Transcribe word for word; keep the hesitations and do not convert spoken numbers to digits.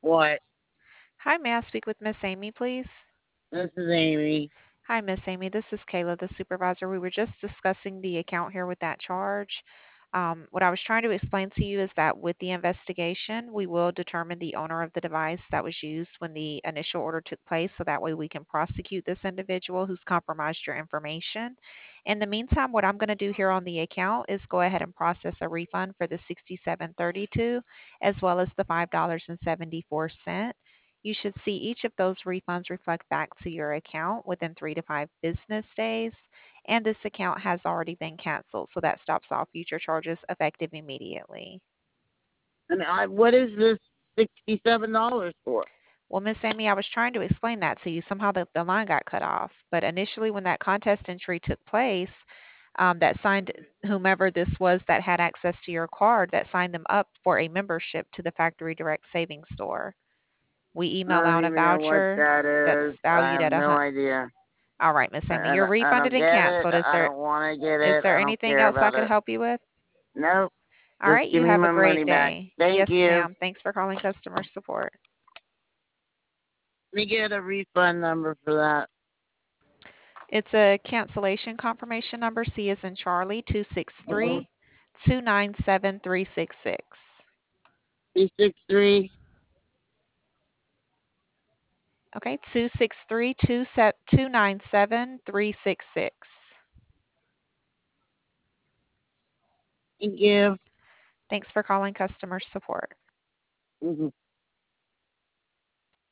What? Hi, may I speak with Miss Amy, please? This is Amy. Hi, Miss Amy. This is Kayla, the supervisor. We were just discussing the account here with that charge. Um, what I was trying to explain to you is that with the investigation, we will determine the owner of the device that was used when the initial order took place, so that way we can prosecute this individual who's compromised your information. In the meantime, what I'm going to do here on the account is go ahead and process a refund for the sixty-seven thirty-two as well as the five dollars and seventy-four cents. You should see each of those refunds reflect back to your account within three to five business days. And this account has already been canceled, so that stops all future charges effective immediately. And I, what is this sixty-seven dollars for? Well, Miss Amy, I was trying to explain that to you. Somehow the, the line got cut off. But initially, when that contest entry took place, um, that signed whomever this was that had access to your card, that signed them up for a membership to the Factory Direct Savings Store. We I email don't out a even know what voucher that is. that's I valued have at a no hun- idea. All right, Miss I, Amy, I, you're don't, I refunded don't and get it. canceled. Is I there don't want to get is it. there I don't anything care else I about could it. help you with? Nope. All Just right, give you me have a my money great back. day. Thank Yes, you. ma'am. Thanks for calling customer support. Let me get a refund number for that. It's a cancellation confirmation number. C is in Charlie, two six three, two nine seven, three six six. Three six three. Okay, two six three, two nine seven, three six six. Thank you. Thanks for calling customer support. Mhm.